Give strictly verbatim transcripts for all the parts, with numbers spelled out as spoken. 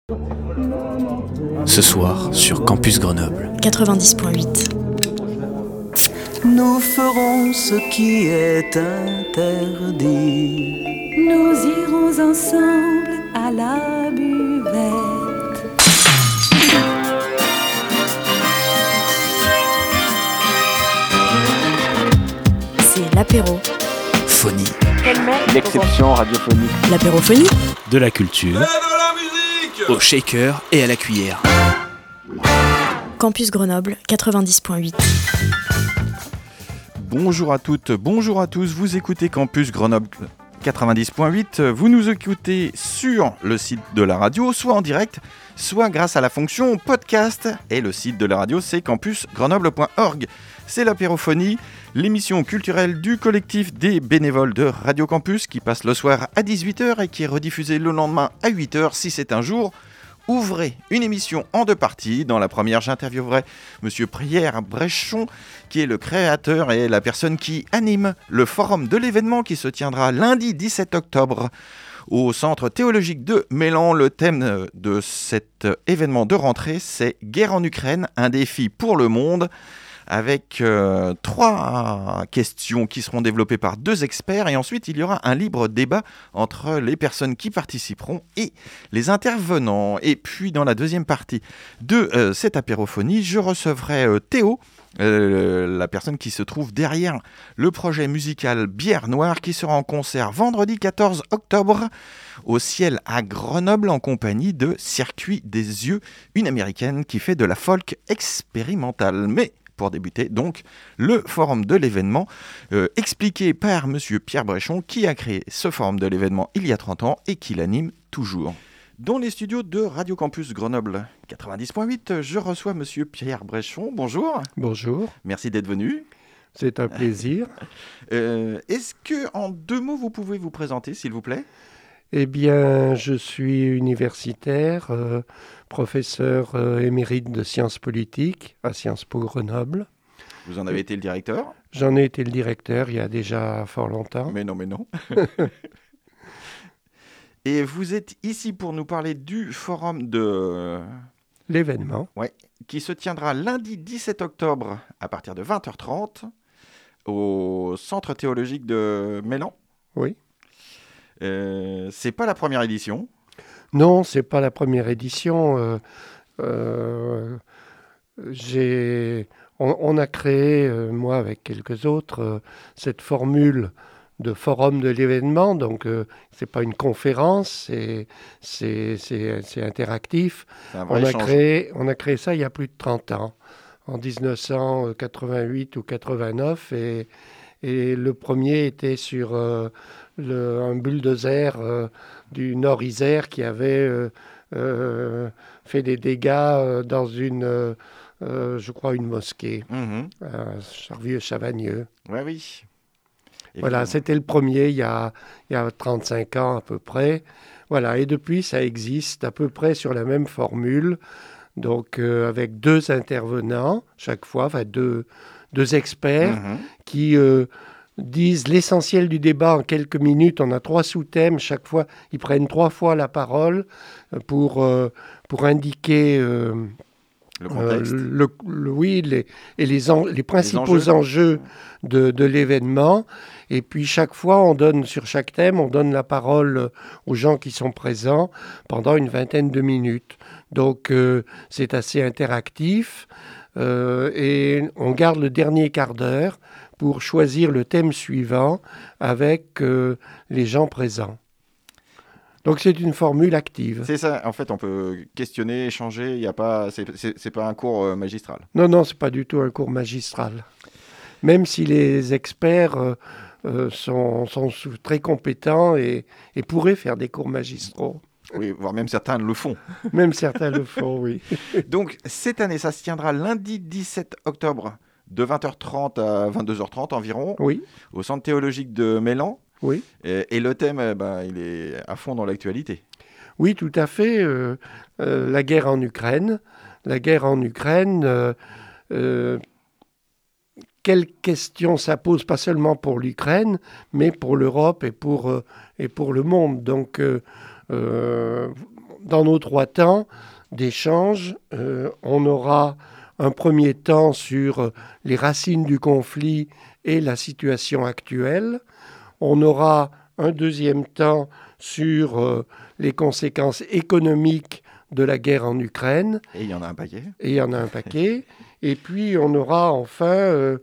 Ce soir sur Campus Grenoble quatre-vingt-dix point huit. Nous ferons ce qui est interdit. Nous irons ensemble à la buvette. C'est l'apéro. Phonie. L'exception radiophonique. L'apérophonie. De la culture. Au shaker et à la cuillère. Campus Grenoble quatre-vingt-dix point huit. Bonjour à toutes, bonjour à tous, vous écoutez Campus Grenoble quatre-vingt-dix point huit, vous nous écoutez sur le site de la radio, soit en direct, soit grâce à la fonction podcast, et le site de la radio c'est campus grenoble point org. C'est l'apérophonie, l'émission culturelle du collectif des bénévoles de Radio Campus qui passe le soir à dix-huit heures et qui est rediffusée le lendemain à huit heures si c'est un jour ouvré. Une émission en deux parties. Dans la première, j'interviewerai Monsieur Pierre Bréchon, qui est le créateur et la personne qui anime le forum de l'événement qui se tiendra lundi dix-sept octobre au Centre théologique de Mélan. Le thème de cet événement de rentrée, c'est « Guerre en Ukraine, un défi pour le monde ». Avec euh, trois questions qui seront développées par deux experts et ensuite il y aura un libre débat entre les personnes qui participeront et les intervenants. Et puis dans la deuxième partie de euh, cette apérophonie, je recevrai euh, Théo, euh, la personne qui se trouve derrière le projet musical Bière Noire qui sera en concert vendredi quatorze octobre au Ciel à Grenoble en compagnie de Circuit des Yeux, une américaine qui fait de la folk expérimentale. Mais pour débuter, donc, le forum de l'événement, euh, expliqué par Monsieur Pierre Bréchon, qui a créé ce forum de l'événement il y a trente ans et qui l'anime toujours. Dans les studios de Radio Campus Grenoble quatre-vingt-dix point huit, je reçois Monsieur Pierre Bréchon. Bonjour. Bonjour. Merci d'être venu. C'est un plaisir. euh, est-ce que, en deux mots, vous pouvez vous présenter, s'il vous plaît ? Eh bien, je suis universitaire, euh, professeur euh, émérite de sciences politiques à Sciences Po Grenoble. Vous en avez été le directeur ? J'en ai été le directeur il y a déjà fort longtemps. Mais non, mais non. Et vous êtes ici pour nous parler du forum de... L'événement. Ouais, qui se tiendra lundi dix-sept octobre à partir de vingt heures trente au Centre théologique de Mélan. Oui. Euh, c'est pas la première édition. Non, c'est pas la première édition. Euh, euh, j'ai, on, on a créé, euh, moi avec quelques autres, euh, cette formule de forum de l'événement. Donc, euh, c'est pas une conférence, c'est, c'est, c'est, c'est interactif. C'est un vrai on, a échange. créé, on a créé ça il y a plus de trente ans, en dix-neuf cent quatre-vingt-huit ou quatre-vingt-neuf. Et, et le premier était sur... Euh, Le, un bulldozer euh, du Nord-Isère qui avait euh, euh, fait des dégâts euh, dans une, euh, euh, je crois, une mosquée, Mmh. à Charvieux-Chavagneux. Ouais, oui. Et Voilà, puis, c'était le premier il y a, il y a trente-cinq ans à peu près. Voilà, et depuis, ça existe à peu près sur la même formule, donc euh, avec deux intervenants chaque fois, enfin deux, deux experts mmh. qui... Euh, disent l'essentiel du débat en quelques minutes. On a trois sous-thèmes. Chaque fois, ils prennent trois fois la parole pour, euh, pour indiquer euh, Le contexte. euh, le, le, oui, les, et les, en, les principaux les enjeux, enjeux de, de l'événement. Et puis, chaque fois, on donne, sur chaque thème, on donne la parole aux gens qui sont présents pendant une vingtaine de minutes. Donc, euh, c'est assez interactif. Euh, et on garde le dernier quart d'heure pour choisir le thème suivant avec euh, les gens présents. Donc c'est une formule active. C'est ça, en fait on peut questionner, échanger, y a pas, c'est, c'est, c'est pas un cours euh, magistral. Non, non, c'est pas du tout un cours magistral. Même si les experts euh, euh, sont, sont très compétents et, et pourraient faire des cours magistraux. Oui, voire même certains le font. Même certains le font, oui. Donc cette année, ça se tiendra lundi dix-sept octobre de vingt heures trente à vingt-deux heures trente environ, Oui, au Centre théologique de Mélan. oui. Et, et le thème, eh ben, il est à fond dans l'actualité. Oui, tout à fait. Euh, euh, la guerre en Ukraine. La guerre en Ukraine, euh, euh, quelles questions ça pose, pas seulement pour l'Ukraine, mais pour l'Europe et pour, euh, et pour le monde. Donc, euh, euh, dans nos trois temps d'échange, euh, on aura un premier temps sur les racines du conflit et la situation actuelle. On aura un deuxième temps sur euh, les conséquences économiques de la guerre en Ukraine. Et il y en a un paquet. Et il y en a un paquet. Et puis, on aura enfin euh,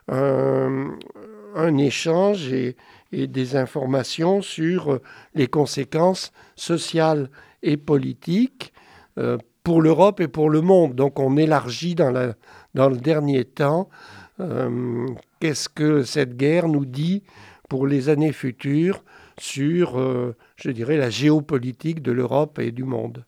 un, un échange et, et des informations sur les conséquences sociales et politiques euh, pour l'Europe et pour le monde. Donc, on élargit dans, la, dans le dernier temps euh, qu'est-ce que cette guerre nous dit pour les années futures sur, euh, je dirais, la géopolitique de l'Europe et du monde.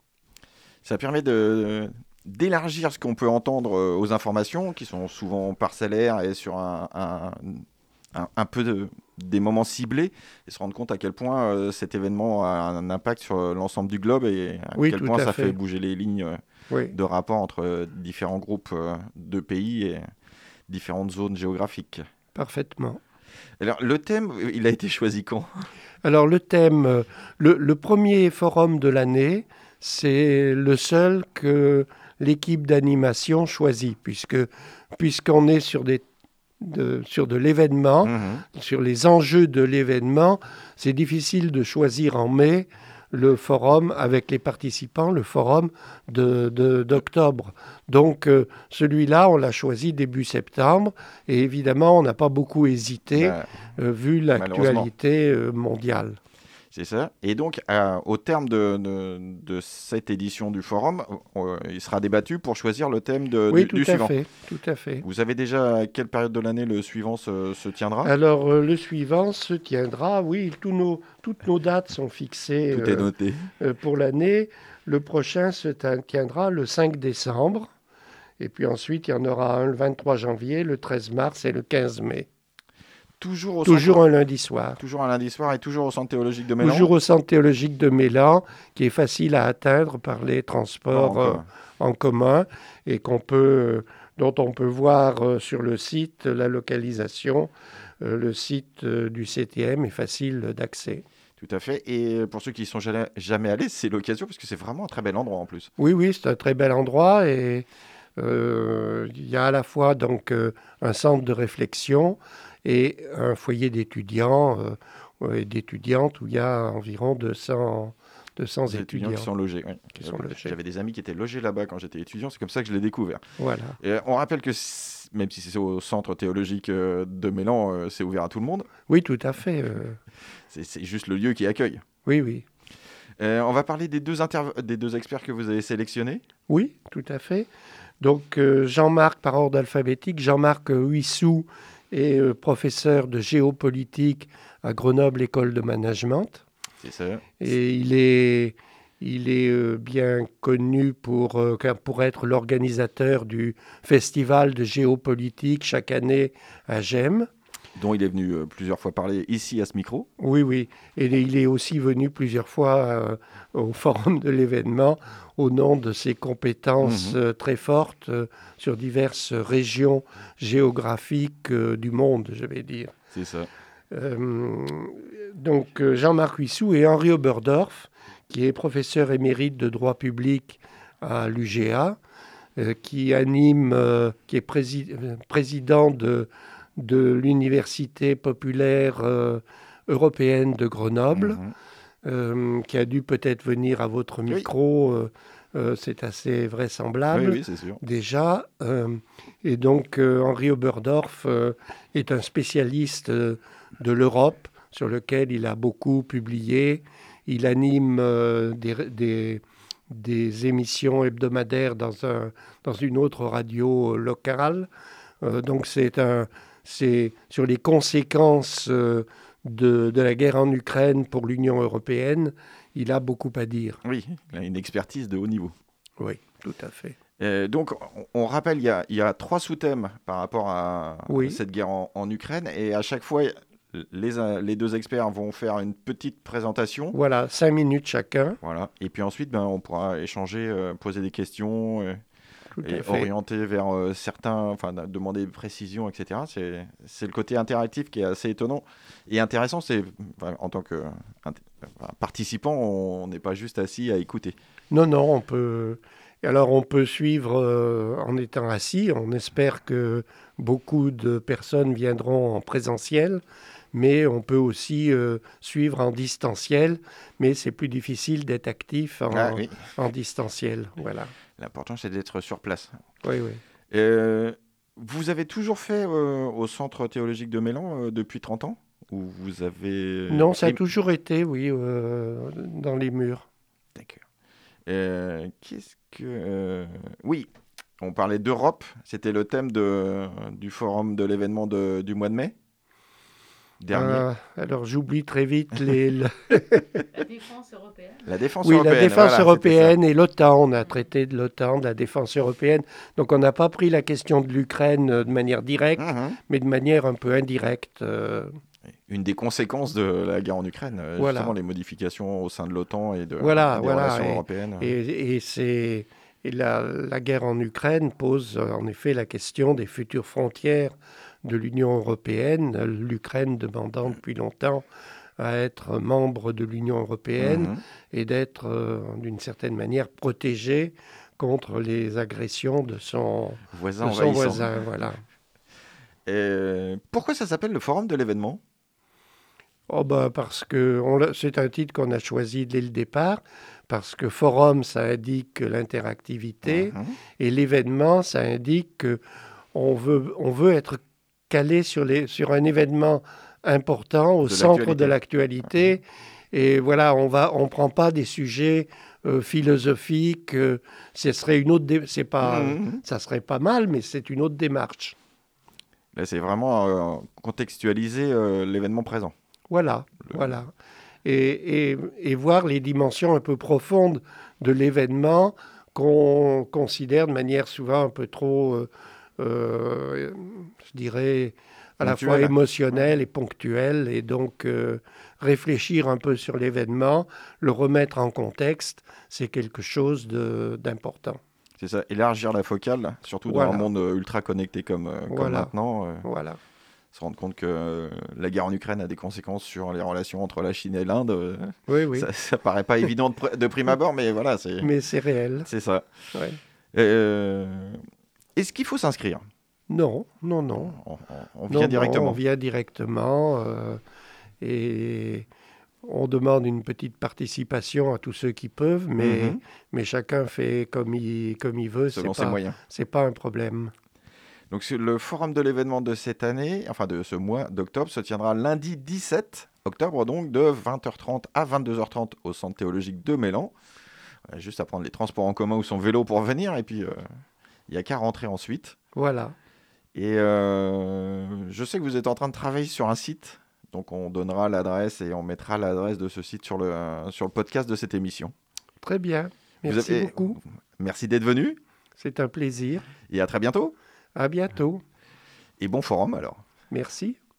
Ça permet de, d'élargir ce qu'on peut entendre aux informations, qui sont souvent parcellaires et sur un, un, un, un peu de, des moments ciblés, et se rendre compte à quel point euh, cet événement a un impact sur l'ensemble du globe et à oui, quel point ça fait. fait bouger les lignes euh, oui. de rapport entre différents groupes euh, de pays et différentes zones géographiques. Parfaitement. Alors, le thème, il a été choisi quand ? Alors, le thème, le, le premier forum de l'année, c'est le seul que l'équipe d'animation choisit, puisque, puisqu'on est sur, des, de, sur de l'événement, mmh. sur les enjeux de l'événement. C'est difficile de choisir en mai le forum avec les participants, le forum de, de, d'octobre. Donc euh, celui-là, on l'a choisi début septembre, et évidemment, on n'a pas beaucoup hésité, bah, euh, vu l'actualité euh, mondiale. C'est ça. Et donc, euh, au terme de, de, de cette édition du forum, euh, il sera débattu pour choisir le thème de, oui, du, tout du à suivant. Fait, tout à fait. Vous savez déjà à quelle période de l'année le suivant se, se tiendra ? Alors, euh, le suivant se tiendra, oui, tous nos, toutes nos dates sont fixées. Tout euh, est noté. Euh, pour l'année, le prochain se tiendra le cinq décembre. Et puis ensuite, il y en aura un le vingt-trois janvier, le treize mars et le quinze mai. Toujours, au toujours centre... un lundi soir. Toujours un lundi soir et toujours au centre théologique de Mélan. Toujours au centre théologique de Mélan, qui est facile à atteindre par les transports euh, en commun et qu'on peut, euh, dont on peut voir euh, sur le site la localisation. Euh, le site euh, du C T M est facile d'accès. Tout à fait. Et pour ceux qui ne sont jamais, jamais allés, c'est l'occasion parce que c'est vraiment un très bel endroit en plus. Oui, oui, c'est un très bel endroit et euh, il y a à la fois donc euh, un centre de réflexion et un foyer d'étudiants euh, et d'étudiantes où il y a environ deux cents, deux cents des étudiants, étudiants qui sont logés. Oui. Qui sont logés. J'avais des amis qui étaient logés là-bas quand j'étais étudiant, c'est comme ça que je l'ai découvert. Voilà. Et on rappelle que même si c'est au centre théologique de Mélan, c'est ouvert à tout le monde. Oui, tout à fait. Euh... C'est, c'est juste le lieu qui accueille. Oui, oui. Euh, on va parler des deux, interv- des deux experts que vous avez sélectionnés. Oui, tout à fait. Donc euh, Jean-Marc, par ordre alphabétique, Jean-Marc Huissou est euh, professeur de géopolitique à Grenoble École de Management. C'est ça. Et il est, il est euh, bien connu pour, euh, pour être l'organisateur du festival de géopolitique chaque année à Gênes. Dont il est venu euh, plusieurs fois parler ici à ce micro. Oui, oui. Et il est aussi venu plusieurs fois euh, au forum de l'événement au nom de ses compétences mmh. euh, très fortes euh, sur diverses régions géographiques euh, du monde, je vais dire. C'est ça. Euh, donc euh, Jean-Marc Huissou et Henri Oberdorf, qui est professeur émérite de droit public à l'U G A, euh, qui anime, euh, qui est prési- euh, président de de l'Université populaire euh, européenne de Grenoble, mmh. euh, qui a dû peut-être venir à votre micro, oui. euh, euh, c'est assez vraisemblable, oui, oui, c'est sûr. déjà. Euh, et donc, euh, Henri Oberdorf euh, est un spécialiste euh, de l'Europe, sur lequel il a beaucoup publié. Il anime euh, des, des, des émissions hebdomadaires dans, un, dans une autre radio locale. Euh, donc, c'est un... C'est sur les conséquences euh, de, de la guerre en Ukraine pour l'Union européenne, il a beaucoup à dire. Oui, il a une expertise de haut niveau. Oui, tout à fait. Euh, donc, on, on rappelle, il y, a, il y a trois sous-thèmes par rapport à, oui. à cette guerre en, en Ukraine, et à chaque fois, les, les deux experts vont faire une petite présentation. Voilà, cinq minutes chacun. Voilà, et puis ensuite, ben, on pourra échanger, euh, poser des questions... Euh... tout et à fait. orienter vers euh, certains, enfin demander des précisions, et cetera. C'est, c'est le côté interactif qui est assez étonnant et intéressant. C'est, enfin, en tant que int- enfin, participant, on n'est pas juste assis à écouter. Non, non, on peut. Alors, on peut suivre euh, en étant assis. On espère que beaucoup de personnes viendront en présentiel, mais on peut aussi euh, suivre en distanciel. Mais c'est plus difficile d'être actif en, Ah, oui. en distanciel. Voilà. L'important, c'est d'être sur place. Oui, oui. Euh, vous avez toujours fait euh, au Centre théologique de Mélan euh, depuis trente ans? Ou vous avez... Non, ça a Et- toujours été, oui, euh, dans les murs. D'accord. Euh, qu'est-ce que... euh, Oui, on parlait d'Europe. C'était le thème de, du forum de l'événement de- du mois de mai dernier. Euh, alors, j'oublie très vite les... le- La défense européenne. La défense Oui, européenne. la défense voilà, c'était européenne et l'OTAN. On a traité de l'OTAN, de la défense européenne. Donc, on n'a pas pris la question de l'Ukraine euh, de manière directe, ça. Mhm. mais de manière un peu indirecte. euh, Une des conséquences de la guerre en Ukraine, euh, Voilà. justement les modifications au sein de l'OTAN et de, Voilà, des voilà, relations et- européennes. Et, et c'est, et la, la guerre en Ukraine pose euh, en effet la question des futures frontières de l'Union européenne, l'Ukraine demandant depuis longtemps à être membre de l'Union européenne Mhm. et d'être euh, d'une certaine manière protégée contre les agressions de son, Voisin de son envahissant. voisin. Voilà. Et pourquoi ça s'appelle le forum de l'événement? Oh bah parce que on l'a- c'est un titre qu'on a choisi dès le départ, parce que forum, ça indique l'interactivité, Mhm. et l'événement, ça indique qu'on veut, on veut être calé sur, les, sur un événement important au De centre de l'actualité. l'actualité. Et voilà, on va, on prend pas des sujets euh, philosophiques. euh, ce serait une autre, dé- c'est pas, Mhm. ça serait pas mal, mais c'est une autre démarche. Là, c'est vraiment euh, contextualiser euh, l'événement présent. Voilà, Le- voilà. Et, et, et voir les dimensions un peu profondes de l'événement qu'on considère de manière souvent un peu trop, euh, euh, je dirais, à la fois Ponctuelle. émotionnelle et ponctuelle. Et donc, euh, réfléchir un peu sur l'événement, le remettre en contexte, c'est quelque chose de- d'important. C'est ça, élargir la focale, surtout Voilà. dans un monde euh, ultra connecté comme, euh, comme Voilà. maintenant. euh, Voilà. se rendre compte que euh, la guerre en Ukraine a des conséquences sur les relations entre la Chine et l'Inde. euh, Oui, oui. Ça, ça paraît pas évident de, pr- de prime abord, mais voilà, c'est, Mais c'est réel. c'est ça. Ouais. Euh, est-ce qu'il faut s'inscrire? Non, non, non. On, on- on Non, vient non, directement. on vient directement euh, et on demande une petite participation à tous ceux qui peuvent, mais, Mhm. mais chacun fait comme il, comme il veut. Selon c'est ses pas, moyens. c'est pas un problème. Donc sur le forum de l'événement de cette année, enfin de ce mois d'octobre, se tiendra lundi dix-sept octobre, donc de vingt heures trente à vingt-deux heures trente au Centre théologique de Mélan. Euh, Juste à prendre les transports en commun ou son vélo pour venir, et puis euh, il n'y a qu'à rentrer ensuite. Voilà. Et euh, je sais que vous êtes en train de travailler sur un site, donc on donnera l'adresse et on mettra l'adresse de ce site sur le, sur le podcast de cette émission. Très bien. Vous Merci avez- beaucoup. Merci d'être venu, C'est un plaisir. et à très bientôt. À bientôt. Et bon forum alors. Merci.